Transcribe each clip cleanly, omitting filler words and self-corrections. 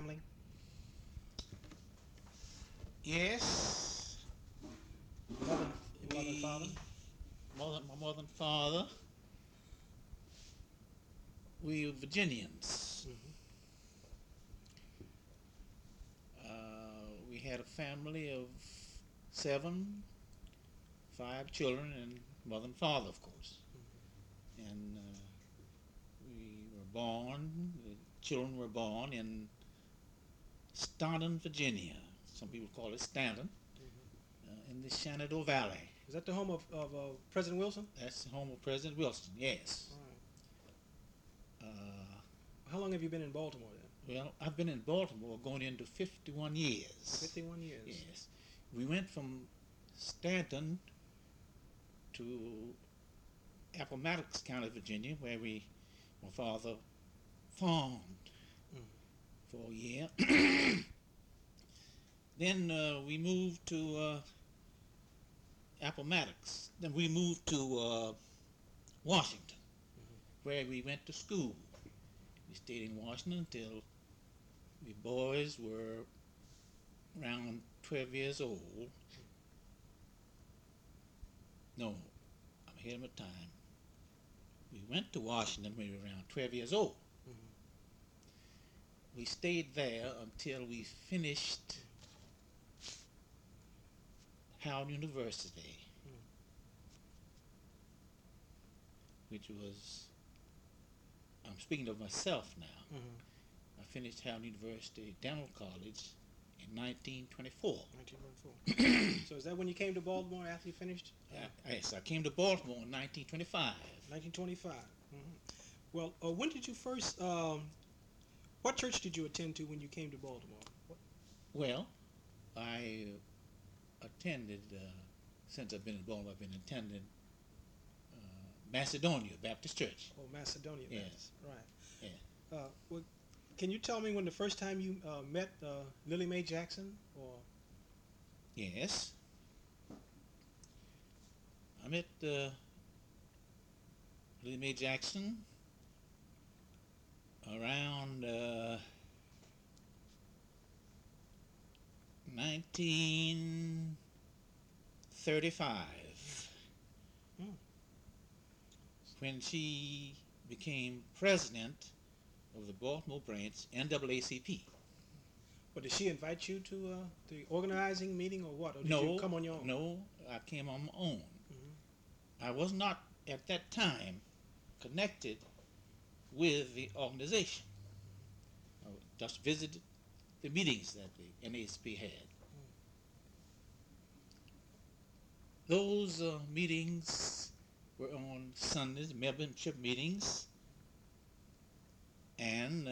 family? Yes, Your mother and father? we, my mother and father, we were Virginians. Hmm. We had a family of seven, five children, and mother and father, of course. And we were born, the children were born in Staunton, Virginia. Some people call it Stanton, Hmm. in the Shenandoah Valley. Is that the home of President Wilson? That's the home of President Wilson, yes. All right. Uh, How long have you been in Baltimore then? well, I've been in Baltimore going into 51 years. 51 years. Yes. We went from Stanton to Appomattox County, Virginia, where my father farmed Mm. for a year. Then we moved to Appomattox. Then we moved to Washington, where we went to school. We stayed in Washington until we boys were around 12 years old. No, I'm ahead of my time. We went to Washington when we were around 12 years old. Hmm. We stayed there until we finished Howard University, which was, I'm speaking of myself now. Hmm. I finished Howard University Dental College in 1924. 1924. So is that when you came to Baltimore after you finished? Yes, I came to Baltimore in 1925. 1925. Hmm. Well, when did you first? What church did you attend to when you came to Baltimore? Well, I attended, since I've been in Baltimore, I've been attending Macedonia Baptist Church. Oh, Macedonia. Yes. Baptist. Right. Yeah. Well, can you tell me when the first time you met Lily Mae Jackson? Or Yes. I met Lily Mae Jackson around 1935 mm, when she became president of the Baltimore branch NAACP. well, did she invite you to the organizing meeting or what? Or did you No, come on your own? no, I came on my own. Hmm. I was not at that time connected with the organization. I just visited the meetings that the NAACP had. Those meetings were on Sundays, membership meetings, and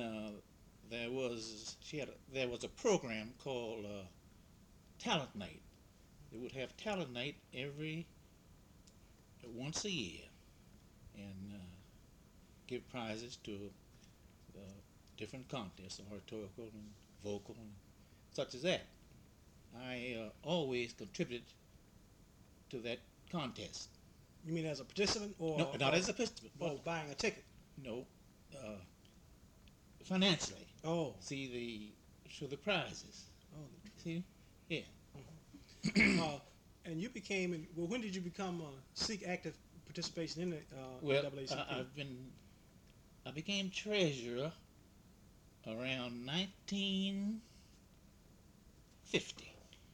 there was a program called Talent Night. They would have Talent Night every once a year, and give prizes to different contests, oratorical and vocal, and such as that. I always contributed to that contest. You mean as a participant or No, not as a participant, oh, but buying a ticket? no, financially. Oh, See the prizes. oh. See, yeah. And you became. Well, when did you become seek active participation in the Well, NAACP? I became treasurer around 1950.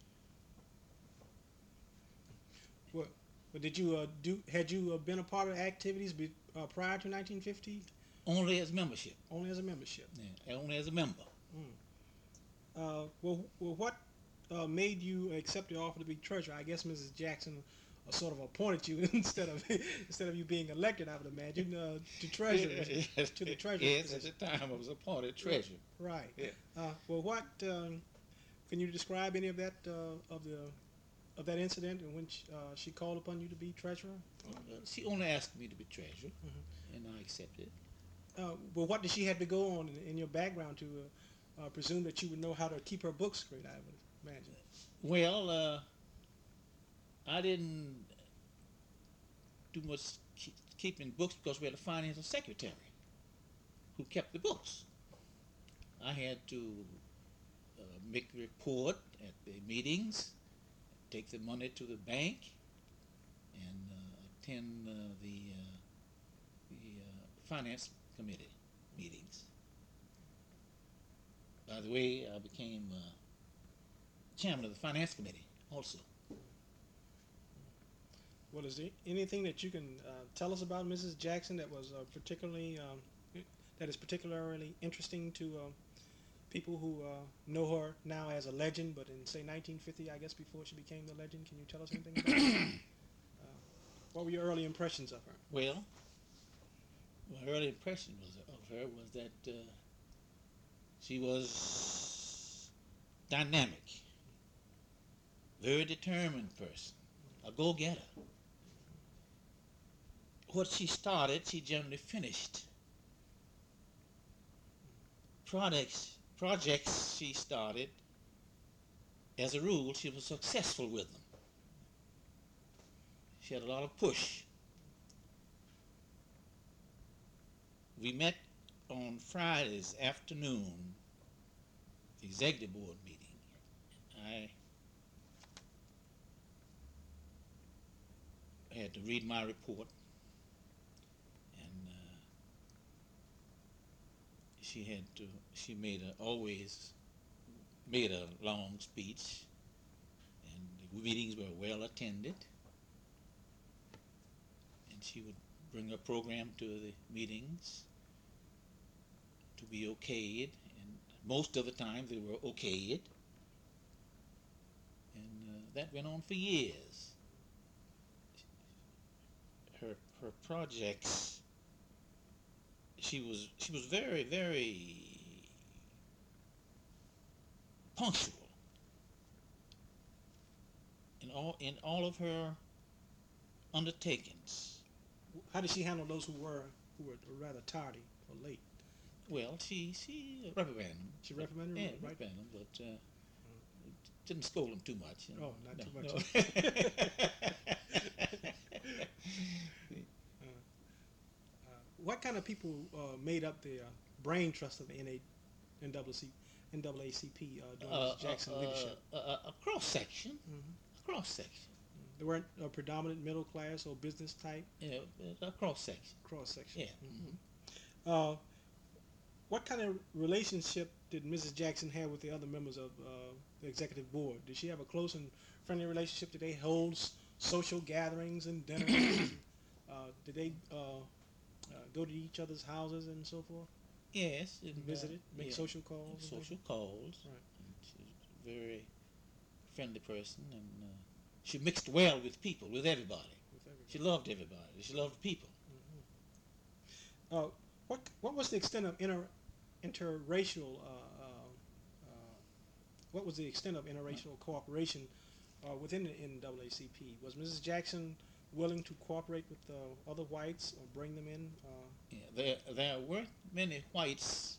Well, did you do? Had you been a part of activities prior to 1950? Only as membership. Only as a membership. Yeah, only as a member. Mm. What made you accept the offer to be treasurer? I guess Mrs. Jackson sort of appointed you instead of you being elected. I would imagine to treasurer Yes, to the treasurer yes, position. at the time I was appointed treasurer. Right. Yeah. Well, what can you describe any of that of that incident in which she called upon you to be treasurer? She only asked me to be treasurer, Hmm. and I accepted. Well, what did she have to go on in your background to presume that you would know how to keep her books straight? I would imagine. Well, I didn't do much keeping books because we had a financial secretary who kept the books. I had to make a report at the meetings, take the money to the bank, and attend the finance committee meetings. By the way, I became chairman of the finance committee also. Well, is there anything that you can tell us about Mrs. Jackson that was that is particularly interesting to people who know her now as a legend, but in say 1950, I guess before she became the legend? Can you tell us anything about her? What were your early impressions of her? Well, my early impression of her was that she was dynamic, very determined person, a go-getter. What she started, she generally finished. Projects she started, as a rule, she was successful with them. She had a lot of push. We met on Fridays afternoon, the executive board meeting. I had to read my report, and she always made a long speech, and the meetings were well attended, and she would bring her program to the meetings to be okayed, and most of the time they were okayed, and that went on for years. Her projects, she was very, very punctual in all of her undertakings. How did she handle those who were rather tardy or late? Well, she reprimanded them. She reprimanded Yeah, them, right? reprimanded them, but didn't scold them too much. Oh, not too much. No. What kind of people made up the brain trust of the NAACP during Mrs. Jackson's leadership? A cross section. Mm-hmm. A cross section. There weren't a predominant middle class or business type? Yeah, a cross section. Cross section. Yeah. Mm-hmm. What kind of relationship did Mrs. Jackson have with the other members of the executive board? Did she have a close and friendly relationship? Did they hold social gatherings and dinners? Did they go to each other's houses and so forth? Yes. Visited, make yeah, social calls? Social calls. Right. And she was a very friendly person, and she mixed well with people, with everybody. She loved everybody. She loved people. Mm-hmm. What was the extent of interracial? What was the extent of interracial cooperation within the NAACP? Was Mrs. Jackson willing to cooperate with other whites or bring them in? Yeah, there weren't many whites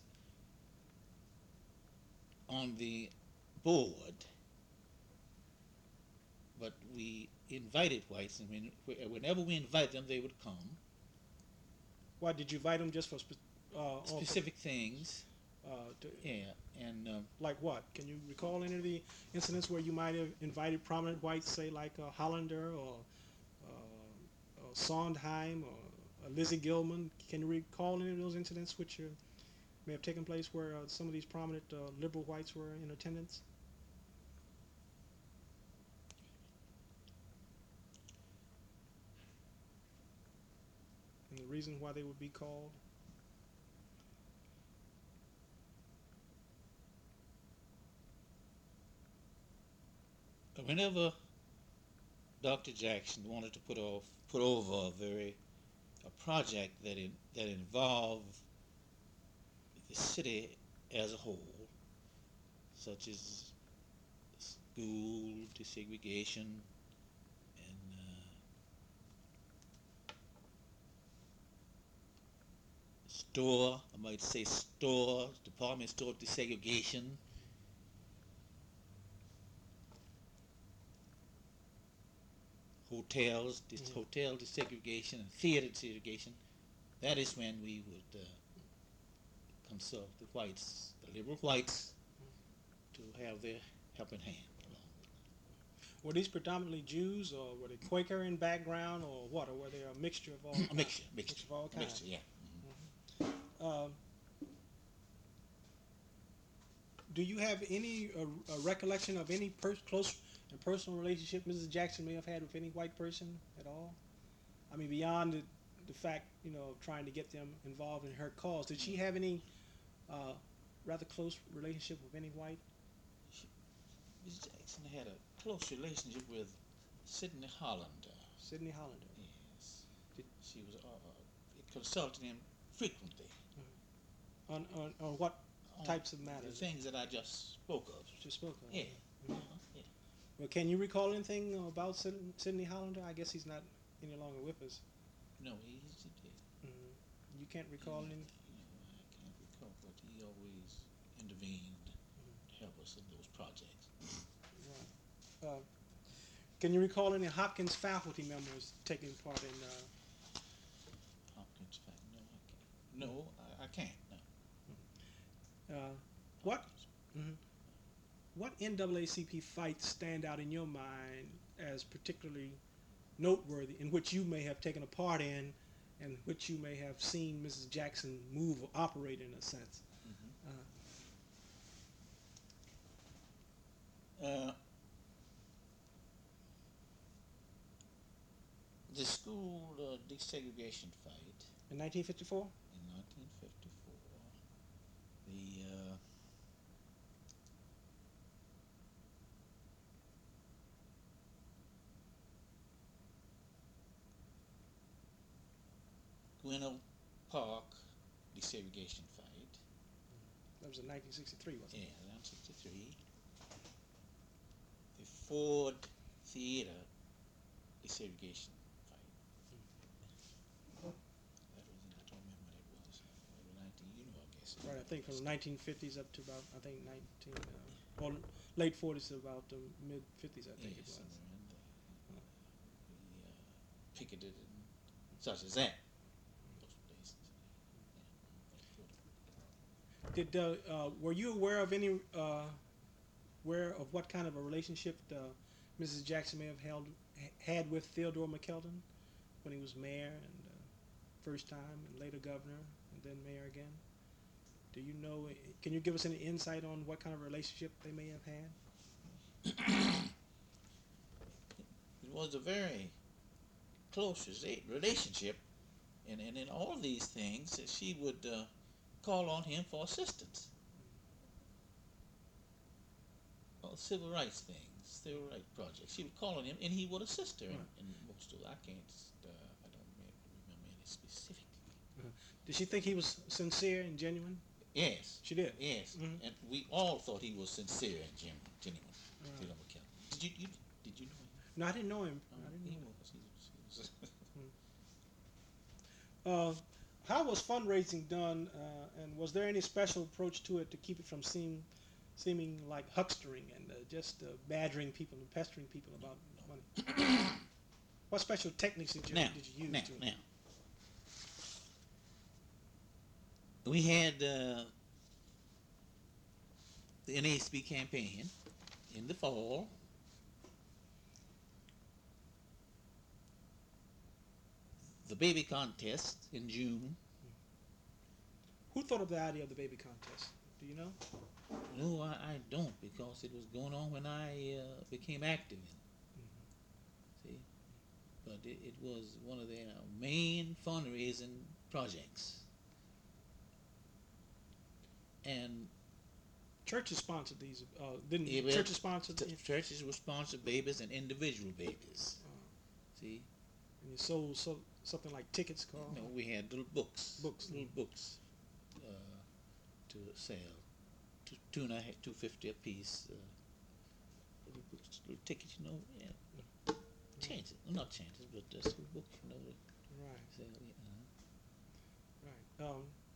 on the board, but we invited whites, and whenever we invited them, they would come. Why did you invite them just for Specific things? Yeah, and like what? Can you recall any of the incidents where you might have invited prominent whites, say like Hollander or Sondheim or Lizzie Gilman? Can you recall any of those incidents which may have taken place where some of these prominent liberal whites were in attendance? And the reason why they would be called? Whenever Dr. Jackson wanted to put over a project that involved the city as a whole, such as school desegregation and department store desegregation, hotel desegregation and theater desegregation. That is when we would consult the whites, the liberal whites, to have their helping hand along. Were these predominantly Jews, or were they Quaker in background, or what? Or were they a mixture of all A kinds? mixture of all kinds. yeah. Um, do you have any recollection of any close and personal relationship Mrs. Jackson may have had with any white person at all? I mean, beyond the fact, of trying to get them involved in her cause, did she have any rather close relationship with any white? Miss Jackson had a close relationship with Sidney Hollander. Sidney Hollander. Yes. She was consulting him frequently. On what types of The matters? things that I just spoke of. Just spoke of. Yeah. Mhm. Yeah. Well, can you recall anything about Sidney Hollander? I guess he's not any longer with us. No, he's dead. You can't recall any. I can't recall, but he always intervened to help us in those projects. Right. Can you recall any Hopkins faculty members taking part in? Hopkins fact? No, I can't. No. What? What NAACP fights stand out in your mind as particularly noteworthy, in which you may have taken a part in, and which you may have seen Mrs. Jackson move or operate in a sense? The school desegregation fight In 1954? in 1954, the Gwynno Park desegregation fight. That was in 1963, wasn't it? Yeah, 1963. The Ford Theater desegregation fight. That was, I don't remember when it was. I guess. Right, I think from the 1950s up to about, I think, or late 40s to about the mid 50s, I think it was. Somewhere in there. We picketed and such as that. Were you aware of any, what kind of a relationship Mrs. Jackson may have had with Theodore McKeldin when he was mayor and first time and later governor and then mayor again? Do you know? Can you give us any insight on what kind of relationship they may have had? It was a very close relationship, and in all these things, she would call on him for assistance. All civil rights things, civil rights projects. She would call on him, and he would assist her in most of. I don't remember any specifically. Did she think he was sincere and genuine? Yes. She did. Yes, and we all thought he was sincere and genuine. Theodore McKeldin. Did you know him? No, I didn't know him. He was. How was fundraising done, and was there any special approach to it to keep it from seeming like huckstering and just badgering people and pestering people about money? What special techniques did you use? Now, we had the NASB campaign in the fall. The baby contest in June. Who thought of the idea of the baby contest? Do you know? No, I don't, because it was going on when I became active in it. See? But it was one of their main fundraising projects. And churches sponsored these, didn't churches sponsor? Churches would sponsor babies and individual babies. See? And you sold something like tickets called? No, we had little books. Little books to sell. $2.50 a piece. Little books, little tickets, yeah. Chances, not chances, but just little books, Right. Sell, Right.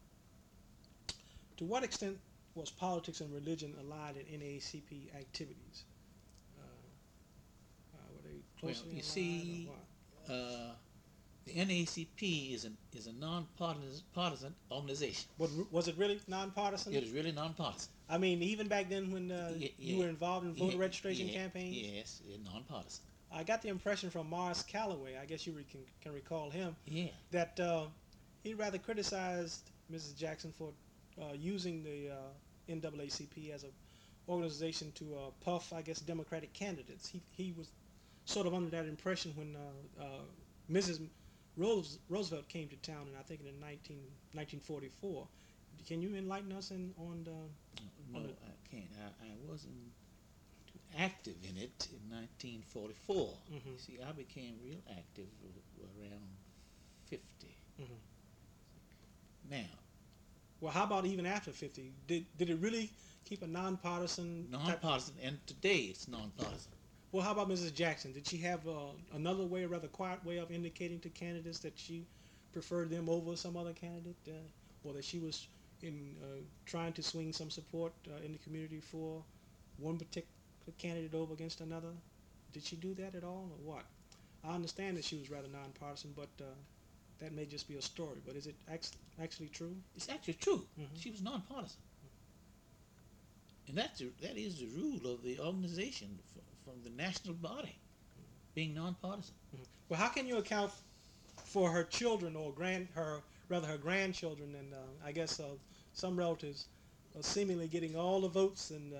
To what extent was politics and religion aligned in NAACP activities? Were they closely aligned? You see, The NAACP is a non-partisan organization. Was it really nonpartisan? It is really nonpartisan. I mean, even back then when you were involved in voter registration yeah, campaigns? Yes, it's nonpartisan. I got the impression from Morris Calloway, I guess you can recall him, Yeah. that he rather criticized Mrs. Jackson for using the NAACP as an organization to puff, I guess, Democratic candidates. He was sort of under that impression when Mrs. Roosevelt came to town, and I think in 1944. Can you enlighten us on No, I can't. I wasn't too active in it in 1944. Mhm. See, I became real active around 50. Mhm. Now, Well, how about even after 50? Did it really keep a nonpartisan? nonpartisan, and today it's nonpartisan. Well, how about Mrs. Jackson? Did she have another way, a rather quiet way of indicating to candidates that she preferred them over some other candidate, or that she was in trying to swing some support in the community for one particular candidate over against another? Did she do that at all, or what? I understand that she was rather nonpartisan, but that may just be a story. But is it actually true? It's actually true. Mhm. She was nonpartisan, and that is the rule of the organization from the national body, being nonpartisan. Mhm. Well, how can you account for her children or her grandchildren and I guess some relatives seemingly getting all the votes and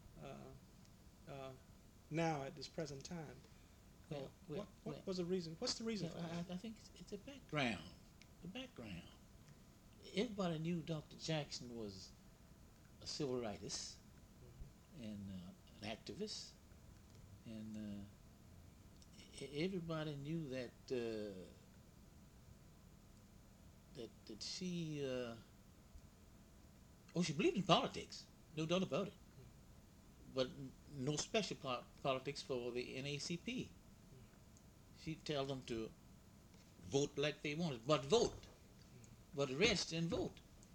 now at this present time? What was the reason? What's the reason for that? I think it's a background. The background. Everybody knew Dr. Jackson was a civil rightist and an activist, and everybody knew that that she she believed in politics, no doubt about it, but no special politics for the NAACP. She'd tell them to vote like they wanted, but vote. But the rest didn't vote.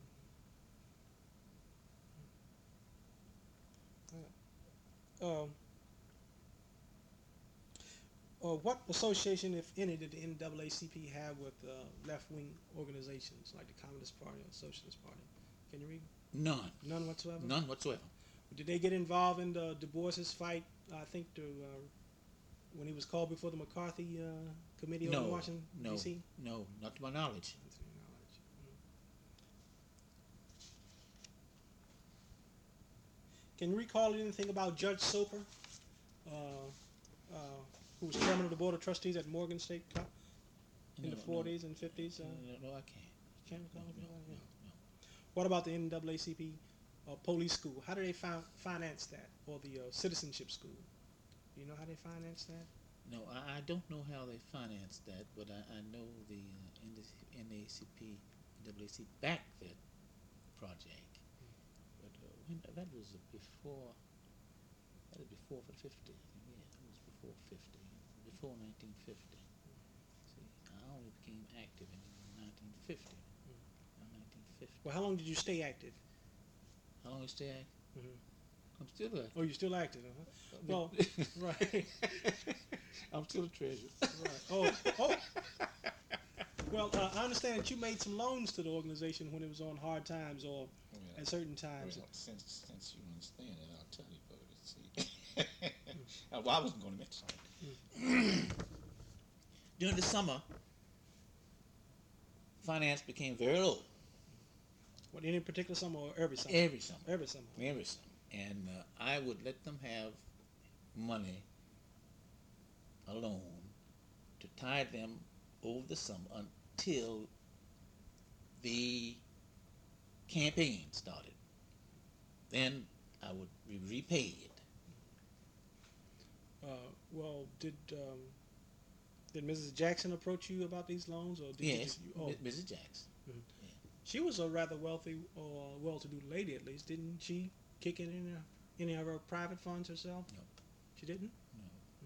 What association, if any, did the NAACP have with left-wing organizations like the Communist Party or Socialist Party? Can you read? None. None whatsoever? None whatsoever. Did they get involved in the Du Bois's fight, I think, when he was called before the McCarthy Committee over Washington, D.C.? No, not to my knowledge. Can you recall anything about Judge Soper, who was chairman of the Board of Trustees at Morgan State in the 40s and 50s? No, I can't. Can't recall No. What about the NAACP police school? How do they finance that? Or the citizenship school? Do you know how they finance that? No, I don't know how they financed that, but I know the NAACP, NAACP backed that project. But that was before 50. Yeah, it was before 50, before 1950. See, I only became active in 1950. 1950. Well, how long did you stay active? How long you stay active? Mm-hmm. I'm still active. Oh, you're still active, huh? Well, right. I'm still a treasurer. Right. Oh. Well, I understand that you made some loans to the organization when it was on hard times or at certain times. Well, since you understand it, I'll tell you about it. See, well, I wasn't going to mention it. During the summer, finance became very low. What, any particular summer or every summer? Every summer. Every summer. Every summer. And I would let them have money alone to tide them over the summer until the campaign started. Then I would be repaid. Well, did Mrs. Jackson approach you about these loans, or did Yes, you? Mrs. Jackson. She was a rather wealthy or well-to-do lady, at least. Didn't she kick in any of her private funds herself? No. She didn't? No.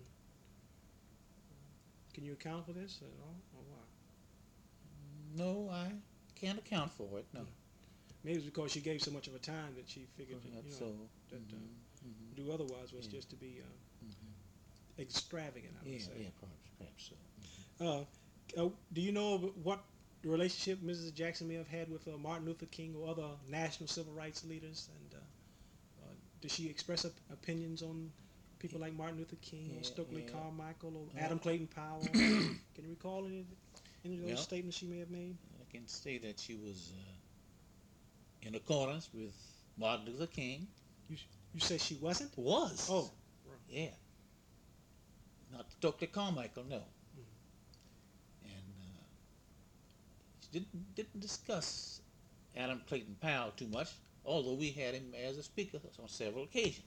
Can you account for this at all, or what? No, I can't account for it. No. Maybe it's because she gave so much of her time that she figured Perhaps that, so. to do otherwise was just to be extravagant, I would say. Yeah, perhaps so. Do you know what relationship Mrs. Jackson may have had with Martin Luther King or other national civil rights leaders? And does she express opinions on people like Martin Luther King or Yeah, Stokely yeah. Carmichael or Uh, Adam Clayton Powell? Can you recall any of those Well, statements she may have made? I can say that she was in accordance with Martin Luther King. You you say she wasn't? Was. Oh, Yeah. Not Stokely Carmichael, no. Mhm. And she didn't discuss Adam Clayton Powell too much, although we had him as a speaker on several occasions.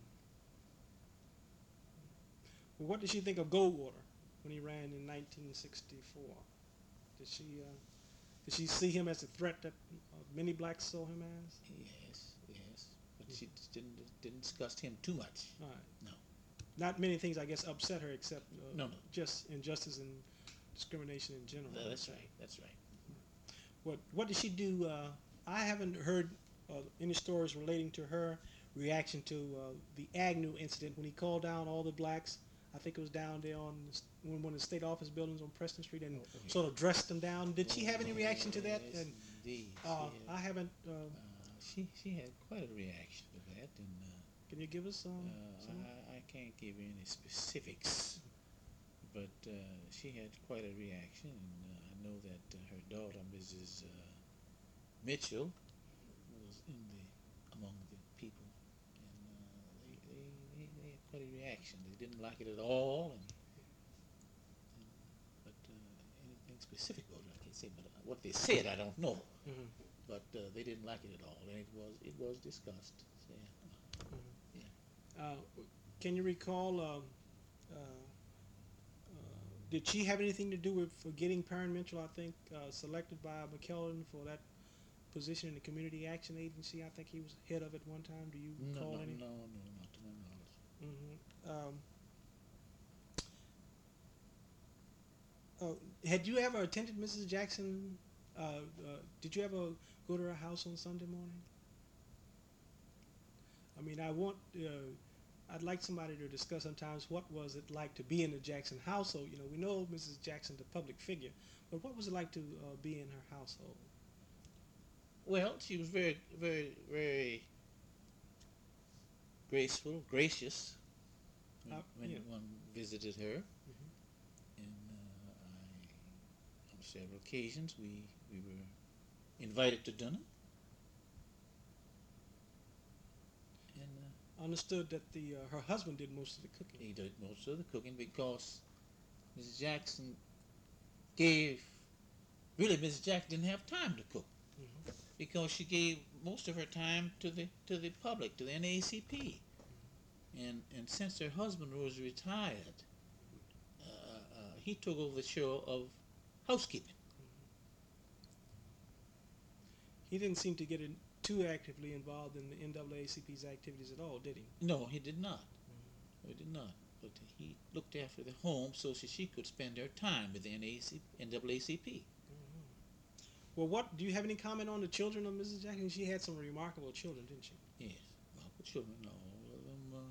well, what did she think of Goldwater when he ran in 1964? Did she did she see him as a threat that many blacks saw him as? Yes, yes. But she just didn't discuss him too much. All right. No. Not many things, I guess, upset her except No, no. just injustice and discrimination in general. That's right. That's right. What did she do? I haven't heard any stories relating to her reaction to the Agnew incident when he called down all the blacks. I think it was down there on one of the state office buildings on Preston Street and Oh, sort of dressed them down. Did she have any reaction to that? Yes, And indeed. I haven't. She had quite a reaction to that, and Can you give us some? I can't give you any specifics, but she had quite a reaction, and I know that her daughter, Mrs. Mitchell, was among the people, and they had quite a reaction. They didn't like it at all, but anything specific about it, I can't say. But what they said, I don't know. Mhm. But they didn't like it at all, and it was discussed. So, Can you recall? Did she have anything to do with getting Perrin Mitchell, I think, selected by McKellan for that position in the Community Action Agency? I think he was head of it one time. Do you recall no, any? no, not to my knowledge. Had you ever attended Mrs. Jackson? Did you ever go to her house on Sunday morning? I mean, I'd like somebody to discuss sometimes what was it like to be in the Jackson household. You know, we know Mrs. Jackson's a public figure, but what was it like to be in her household? Well, she was very, very, very graceful, gracious when Yeah. one visited her, Mhm. and on several occasions we were invited to dinner, and Understood that her husband did most of the cooking. he did most of the cooking because Mrs. Jackson Mrs. Jackson didn't have time to cook Mhm. because she gave most of her time to the public, to the NAACP, and since her husband was retired, he took over the show of housekeeping. He didn't seem to get too actively involved in the NAACP's activities at all, did he? No, he did not. He did not. But he looked after the home so she could spend her time with the NAACP. Well, do you have any comment on the children of Mrs. Jackson? She had some remarkable children, didn't she? Yes, well, the children, all of them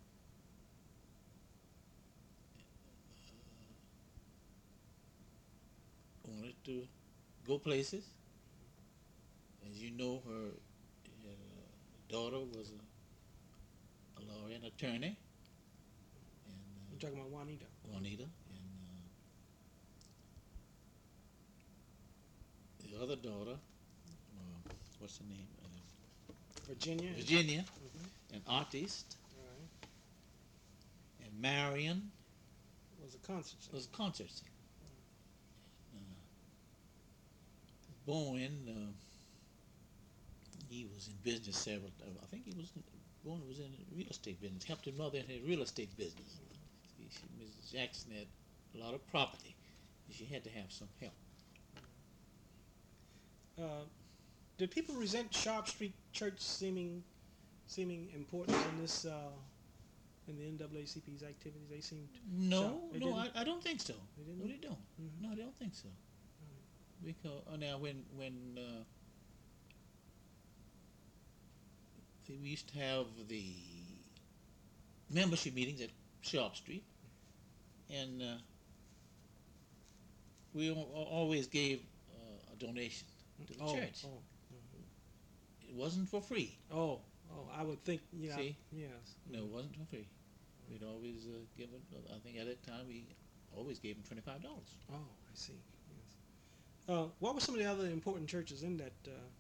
wanted to go places. As you know, her daughter was a lawyer and attorney, I'm and talking about Juanita. Juanita, and the other daughter, what's her name? Virginia. Virginia, Mhm. an artist, All right. and Marion Was a concert singer. was a concert singer. Bowen, he was in business several times. I think Bowen was in real estate business, helped his mother in her real estate business. Mrs. Jackson had a lot of property. She had to have some help. Did people resent Sharp Street Church seeming importance in this in the NAACP's activities? They seemed No, They no, didn't? I don't think so. They didn't? No, they don't. Mhm. No, they don't think so. Because now when we used to have the membership meetings at Sharp Street, and we always gave a donation to the church. It wasn't for free. Oh, I would think, See? yes. No, it wasn't for free. We'd always give it. I think at that time we always gave them $25. Oh, I see. Yes. What were some of the other important churches in that?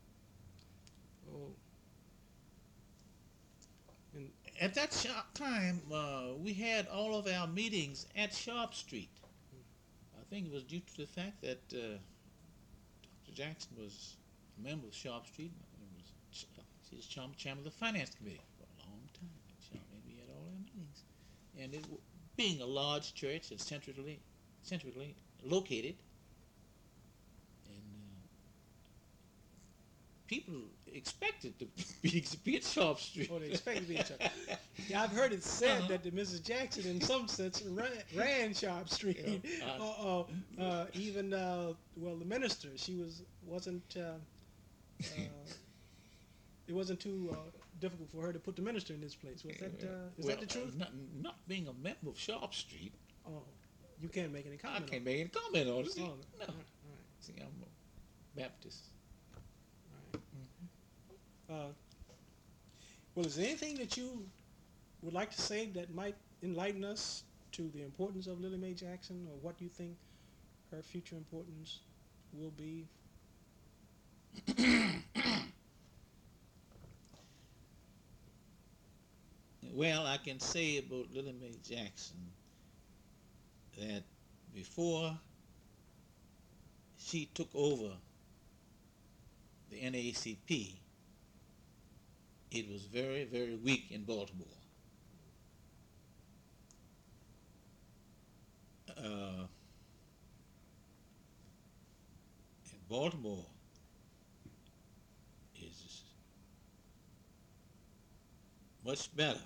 At that time, we had all of our meetings at Sharp Street. I think it was due to the fact that Dr. Jackson was a member of Sharp Street. She was chairman of the Finance Committee for a long time. We had all our meetings. And it, being a large church and centrally located, and people expected to be at Sharp Street. Oh, they expected to be at Sharp. Yeah, I've heard it said that the Mrs. Jackson, in some sense, ran Sharp Street. Even well, the minister, wasn't. It wasn't too difficult for her to put the minister in his place. Was that is that the truth? Not being a member of Sharp Street. Oh, you can't make any comment. I can't make any comment on it. Oh, No. all right. See, I'm a Baptist. Well, is there anything that you would like to say that might enlighten us to the importance of Lily Mae Jackson, or what you think her future importance will be? Well, I can say about Lily Mae Jackson that before she took over the NAACP, it was very, very weak in Baltimore. And Baltimore is much better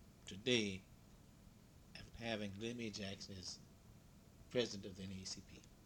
today after having Lily Mae Jackson as president of the NAACP.